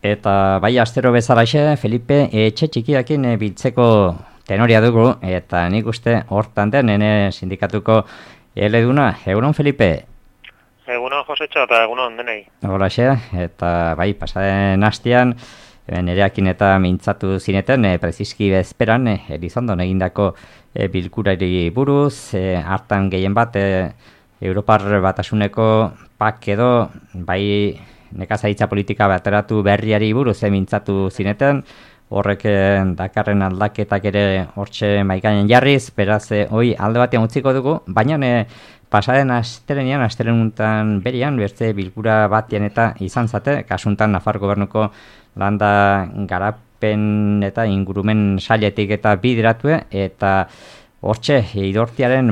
Eta bai astero bezalaxe, Felipe etxe txikiakin biltzeko tenoria dugu, eta nik uste hortan den nene sindikatuko eleduna. Egunon, Felipe? Egunon, Josetxo, eta egunon denei. Holaxe, eta bai, pasaden hastian, nereakin eta mintzatu zineten, preziski bezperan, Elizondon egindako bilkurari buruz, hartan gehien bat, Europar Batasuneko pak edo, bai, nekazaritza politika bateratu berriari buruz mintzatu zineten, horrek dakarren aldaketak ere hortxe maikainen jarriz, beraz, hoi alde batean utziko dugu, baina pasaren astelenean berian, bertze bilkura batean eta izan zate, kasuntan Nafar gobernuko landa garapen eta ingurumen sailetik eta bideratue, eta hortxe, idortiaren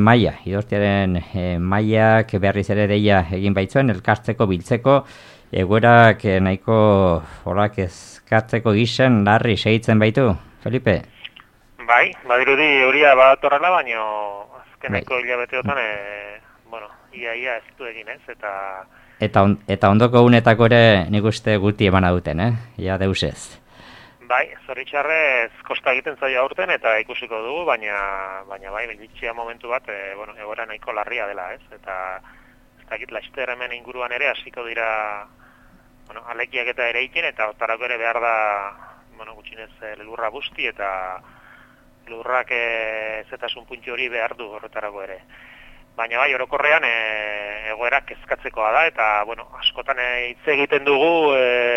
maiak berriz ere deia egin baitzuen, elkartzeko, biltzeko, egoerak nahiko horak eskatzeko gisen larri segitzen baitu, Felipe? Bai, badirudi euria bat horrela, baina azkeneko hilabeteotan, ia ez du egin ez, Eta ondoko unetako ere nik uste guti emana duten, ia deusez. Bai, zoritxarrez kosta egiten zaio aurten eta ikusiko dugu, baina bai, bilitxia momentu bat, egoera nahiko larria dela ez, eta ez dakit laster hemen inguruan ere hasiko dira alekiak eta ere ikin, eta hortarako ere behar da, gutxinez lurra busti eta lurrak zetasun puntu hori behar du horretarako ere. Baina bai, orokorrean egoerak kezkatzekoa da, eta askotan hitz egiten dugu,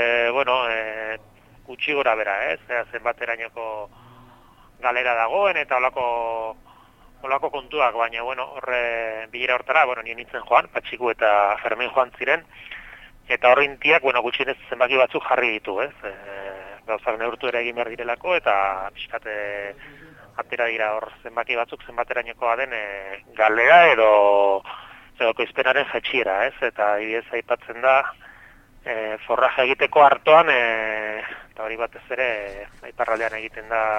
gutxi gora bera, zenbaterainoko galera dagoen eta olako kontuak, baina horre bilera hortara, nien nintzen joan, Patxiku eta Fermin joan ziren, eta horreintiak, gutxinez zenbaki batzuk jarri ditu, gauzak neurtu ere egin behar direlako, eta pixkate atera dira hor zenbaki batzuk zenbaterainokoa den galera edo koizpenaren jaitsiera, eta adibidez aipatzen da, forraja egiteko hartoan, eta hori batez ere, iparraldean egiten da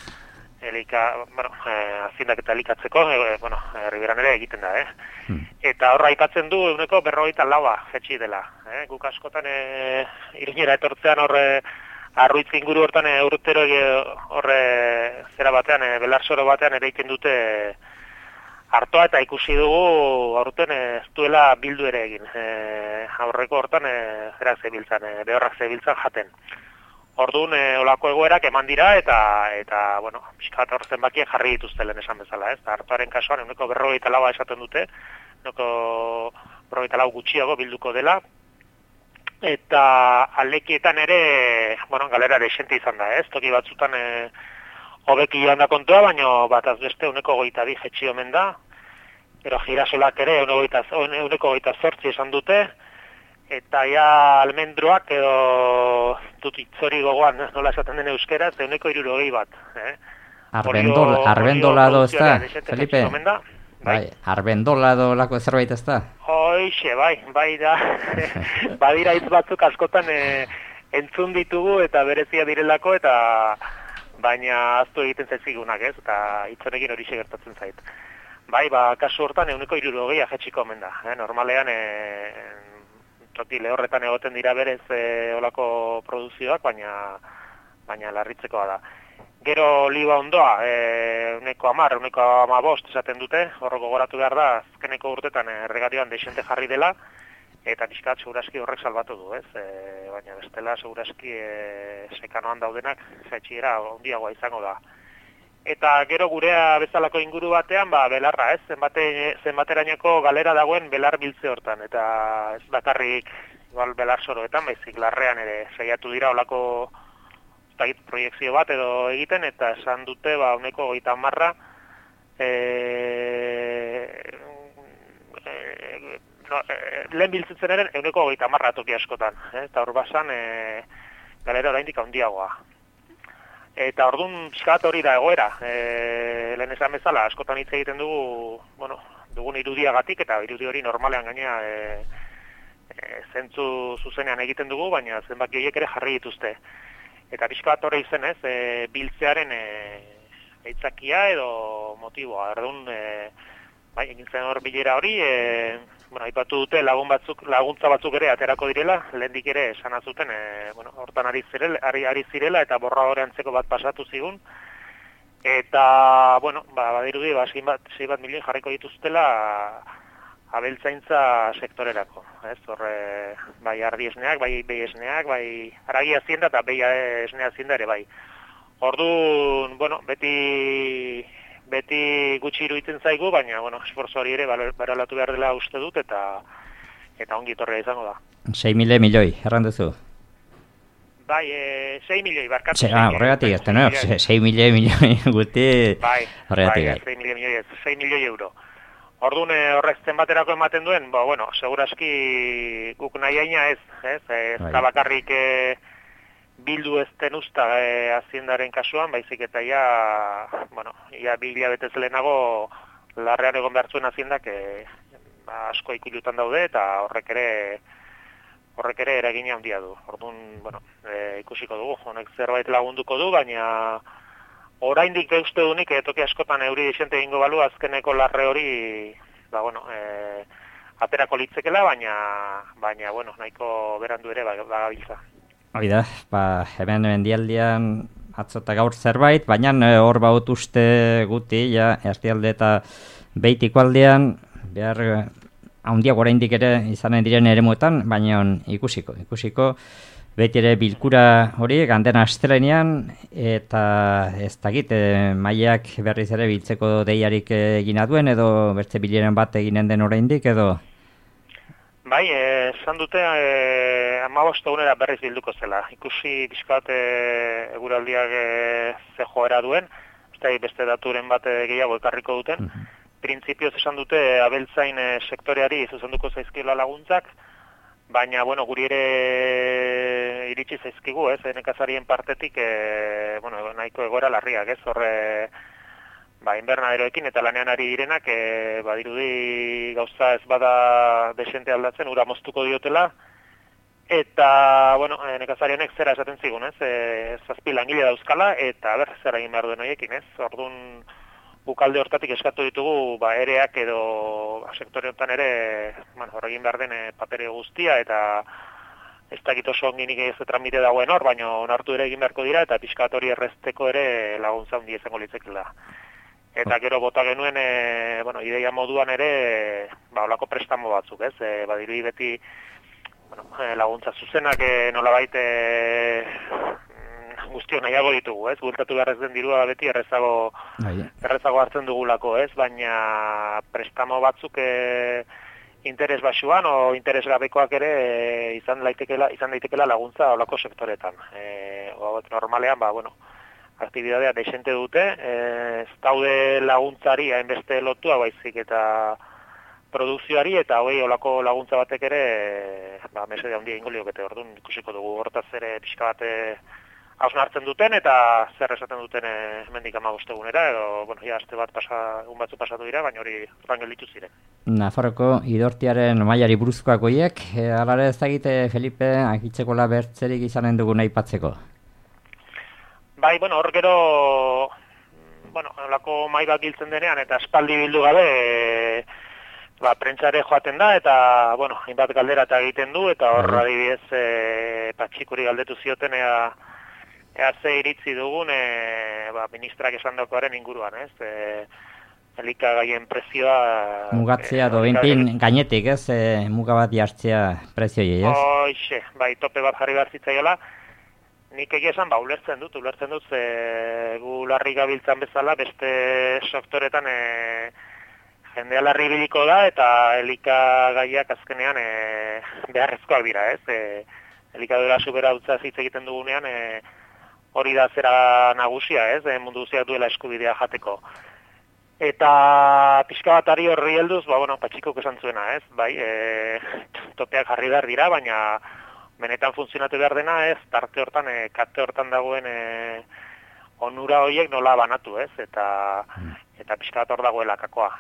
azindak eta elikatzeko, herriberan ere egiten da, Eta horra aipatzen du, eguneko 54 jetxi dela. Guk askotan irinera etortzean horre, arruitz inguru hortan urtero horre zera batean, belarsoro batean ere egiten dute hartoa, eta ikusi dugu aurten ez duela bildu ere egin. Aurreko hortan zerak zebiltzan, behorrak zebiltzan jaten. Orduan, olako egoerak eman dira, eta pixkat hor zenbakiak jarri dituzte lehen esan bezala, hartoaren kasuan, eguneko 54 esaten dute, eguneko 54 gutxiago bilduko dela, eta alekietan ere, galera desente izan da, toki batzutan hobeki joan da kontua, baina bat azbeste eguneko 22 jetxi omen da, pero girasolak ere eguneko 28 esan dute, eta ja almendroak edo dut itzori gogoan, nola esaten den euskera, eguneko 60 bat. Arbendolado ez da, Felipe? Bai, arbendolado lako zerbait ez da? Hoixe, bai da. Badira hitz batzuk askotan entzun ditugu eta berezia direlako, eta baina aztu egiten zaizkigunak, eta hitzonekin hori gertatzen zait. Bai, kasu hortan eguneko 60 jetxiko omen da. Normalean, toki lehorretan egoten dira berez olako produzioak, baina larritzekoa da. Gero liba ondoa, eguneko 10, eguneko 15 esaten dute, horro gogoratu behar da, azkeneko urtetan erregatioan desente jarri dela, eta pixkat seguraski horrek salbatu du, baina bestela seguraski sekanoan daudenak jaitxiera ondiagoa izango da. Eta gero gurea bezalako inguru batean, belarra, zenbaterainoko galera dagoen belar biltze hortan, eta ez bakarrik belar soroetan, baizik larrean ere saiatu dira olako proiekzio bat edo egiten, eta esan dute, uneko 30 lehen biltzen eren eguneko 30 toki askotan, eta hor basan galera oraindik handiagoa. Eta orduan pixkat hori da egoera, lehen esan bezala, askotan hitz egiten dugu, dugun irudiagatik, eta irudi hori normalean gainea zentzu zuzenean egiten dugu, baina zenbaki horiek ere jarri dituzte. Eta pixkat hori izenez, biltzearen aitzakia edo motiboa. Orduan, egin zen hor bilera hori, bueno, aipatu dute laguntza batzuk ere aterako direla, lehendik ere esan azuten, bueno, hortan ari zirela eta borradore antzeko bat pasatu zigun. Eta, bueno, badirudi, 6 bat milioi jarriko dituztela abeltzaintza sektorerako. Ez, horre, bai ardi esneak, bai behi esneak, bai aragi hazienda eta behi esnea hazienda ere bai. Orduan, bueno, beti gutxi iruditzen zaigu, baina, bueno, esforzo hori ere baralatu behar dela uste dut, eta ongi etorria izango da. 6.000 milioi, erranduzu? Bai, 6 milioi, barkatu. Horregatik, ez no, 6 milioi guti, horregatik. Bai, 6 milioi euro. Orduan horrezten baterako ematen duen, bueno, seguraski guk nahi aina ez da bakarrik bildu ezten usta haziendaren kasuan, baizik eta bueno, 2 hilabetez lehenago larrean egon behar zuen haziendak asko ikuilutan daude eta horrek ere eragina handia du. Orduan, bueno, ikusiko dugu, honek zerbait lagunduko du, baina oraindik uste dunik toki askotan euri desente egingo balu azkeneko larre hori, bueno, aterako litzekela, baina, bueno, nahiko berandu ere bagabiltza. Hori da, hemen mendialdean atzota gaur zerbait, baina hor baut uste guti, erdialde eta beitiko aldean, behar handiago oraindik ere izanen diren eremuetan, baina ikusiko, beti ere bilkura hori ganden astelenean, eta ez dakit, mailak berriz ere biltzeko deiarik egina duen, edo bertze bileren bat eginen den oraindik, edo? Bai, esan dute 15 egunera berriz bilduko zela. Ikusi pixkat eguraldiak ze joera duen, beste daturen bat gehiago ekarriko duten. Printzipioz esan dute abeltzain sektoreari zuzenduko zaizkila laguntzak, baina, bueno, guri ere iritsi zaizkigu, nekazarien partetik, bueno, nahiko egoera larriak, horre, inbernaderoekin eta lanean ari direnak, badirudi gauza ez bada desente aldatzen, ura moztuko diotela, eta, bueno, nekazarionek zera esaten zigun, 7 langile dauzkala, eta zer egin behar duen horiekin, orduan, bukalde hortatik eskatu ditugu, ereak edo sektore honetan ere, horregin behar den papere guztia, eta ez dakit oso onginik ez tramite dagoen hor, baina onartu ere egin beharko dira, eta pixkat hori errezteko ere laguntza handi izango litzekela. Eta gero bota genuen, ideia moduan ere, olako prestamo batzuk, badirudi beti laguntza zuzenak nolabait guztio nahiago ditugu, bueltatu behar ez den dirua beti errezago hartzen dugulako, baina prestamo batzuk interes basuan o interes gabekoak ere izan daitekela laguntza olako sektoretan. Normalean, aktibidadea desente dute, ez daude laguntzari hainbeste lotua baizik eta produkzioari, eta hoi olako laguntza batek ere mesede handia ingo liokete, orduan ikusiko dugu hortaz ere pixka bat hausnartzen duten eta zer esaten duten hemendik 15 egunera, edo, aste bat egun batzu pasatu dira, baina hori horren gelditu ziren. Nafarroko idortiaren mailari buruzkoak goiek, alare ez dakite, Felipe, akitzekola bertzerik izanen dugun aipatzeko? Bai, hor gero, holako mai bat biltzen denean, eta espaldi bildu gabe, prentsare joaten da, eta, hainbat galdera eta egiten du, eta hor adibidez, Patxikuri galdetu zioten, ea ze iritzi dugun, ministrak esan daukoaren inguruan, elikagaien prezioa... Mugatzea doenpin gainetik, muga bat jartzea prezioi, Hoxe, tope bat jarri behar zitzaiola. Nik egia esan, ulertzen dut, gu larri gabiltzan bezala, beste sektoretan jendea larri biliko da, eta elikagaiak azkenean beharrezkoak dira, elikadura supera utza hitz egiten dugunean, hori da zera nagusia, mundu guztiak duela eskubidea jateko. Eta pixka bat ari horri helduz, Patxikok esan zuena, topeak jarri behar dira, baina benetan funtzionatu behar dena, tarte hortan, kate hortan dagoen onura horiek nola banatu, eta pixka bat hor dagoela kakoa.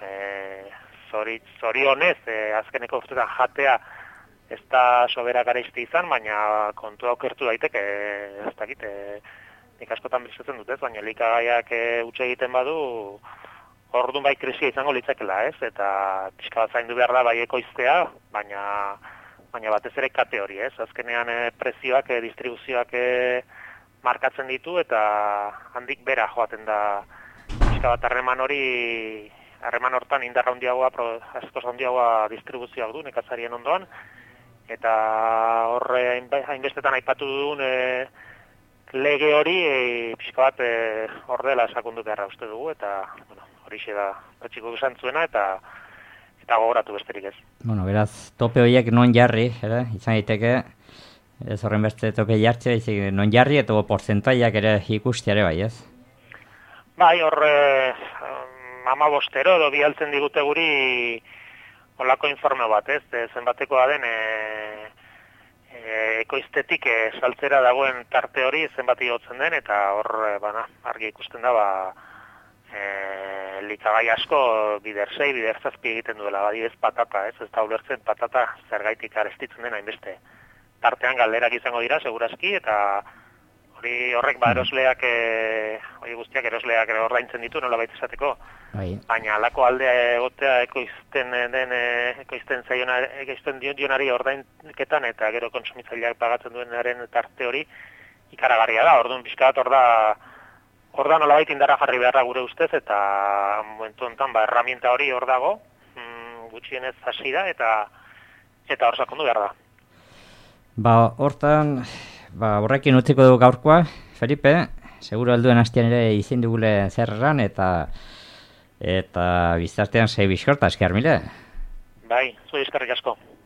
Zorionez, azkeneko urtetan jatea ez da sobera garaizte izan, baina kontua okertu daiteke, ez dakit, nik askotan bizatzen dut, baina elikagaiak utxe egiten badu, Orduan bai krisia izango litzakela, ez? Eta pixka bat zaindu behar da bai ekoiztea, baina batez ere kate hori, ez? Azkenean prezioak, distribuzioak markatzen ditu eta handik bera joaten da pixka bat harreman hortan indarra handiagoa, askoz handiagoa distribuzioak du nekazarien ondoan, eta horre hainbestetan aipatu dugun lege hori pixka bat ordela sakondu beharra uste dugu, eta horixe da patxiko esan zuena, eta gogoratu besterik ez. Bueno, beraz, tope horiek non jarri, izan daiteke, ez horren beste tope jartzea, non jarri eta portzentaiak ere ikustiare bai, ez? Bai, horre 15 edo bialtzen digute guri olako informe bat, ez? Zenbatekoa den ekoiztetik saltzera dagoen tarte hori zenbat igotzen den, eta hor argi ikusten da likagai asko bider 6, bider 7 egiten duela, badibez patata, ez da ulertzen patata zergaitik arestitzen den hainbeste. Tartean galderak izango dira, segurazki, eta horrek erosleak, hori guztiak erosleak ordaintzen ditu, nola baita esateko. Baina alako aldea egotea ekoizten dionari ordainketan, eta gero konsumitzaileak pagatzen duenaren tarte hori ikaragarria da. Orduan pixka bat hor da nolabait indarra jarri beharra gure ustez, eta momentu honetan herramienta hori hor dago, gutxienez hasi da, eta hor sakondu behar da. Hortan, horrekin utziko dugu gaurkoa, Felipe, seguro helduen hastian ere izin dugule zer erran, eta biztartean zei bizkorta, esker mile. Bai, zui eskerrik asko.